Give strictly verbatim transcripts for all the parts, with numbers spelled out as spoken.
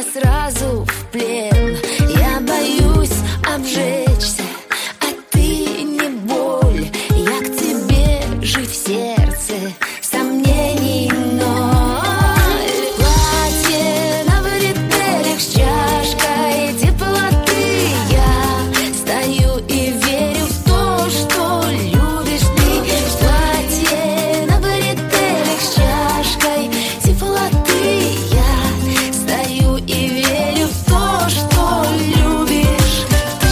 я сразу в плен. Я боюсь обжечься, а ты не боль. Я к тебе жив в сердце сомнений ноль. Платье на бретелях с чашкой теплоты. Я стою и верю в то, что любишь ты. Платье на бретелях с чашкой теплоты. Я стою и верю в то, что любишь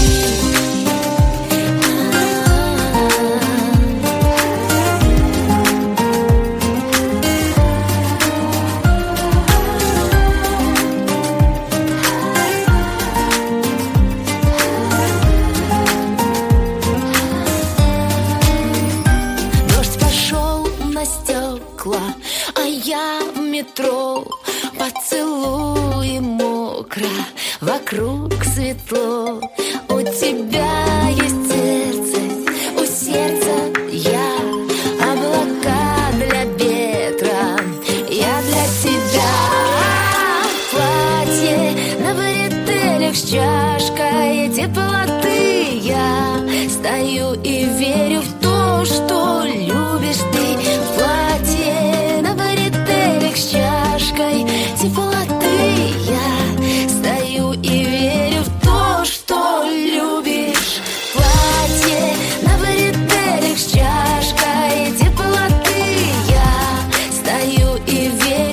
ты. Дождь пошел на стекла, а я в метро. Поцелуй мокро, вокруг светло. У тебя есть сердце, у сердца я. Облака для ветра, я для тебя. Платье на бретелях с чашкой теплоты. Я стою и верю в то, что любишь ты. Платье на бретелях с чашкой теплоты. Я стою и верю в то, что любишь. Платье на бретелях с чашкой теплоты. Я стою и верю